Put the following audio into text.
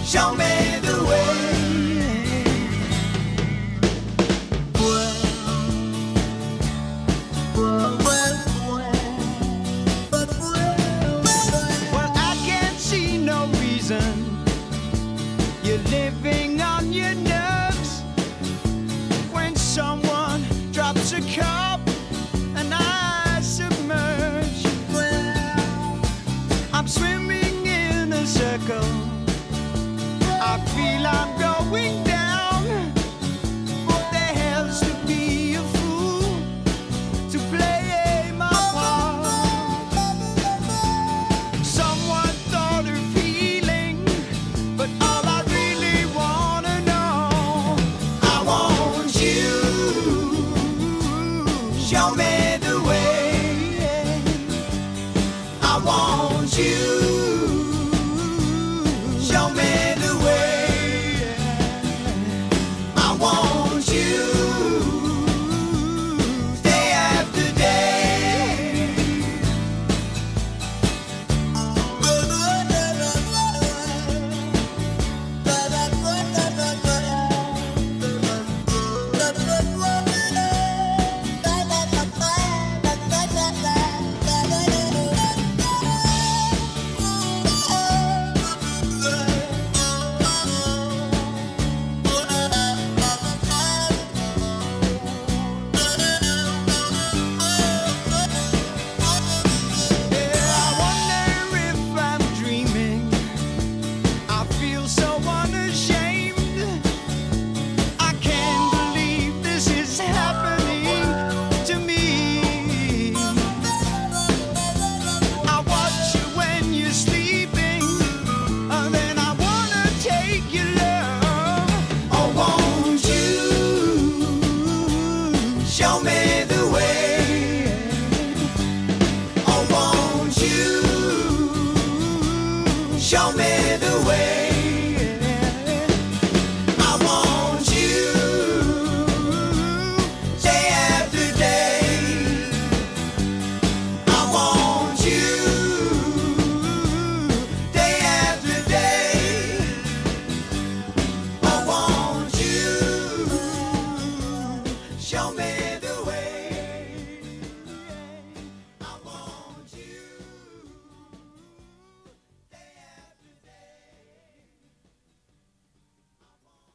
show me the way. Well, I can't see no reason you're living on your nerves when someone drops a cup and I submerge. I'm swimming in a circle. I feel I'm going down. There has to be a fool to play my part. Someone thought of healing, but all I really wanna know, I want you. Show me the way. I want you. Show me the way. I want you. Day after day. Show me the way. I want you. Show me the way.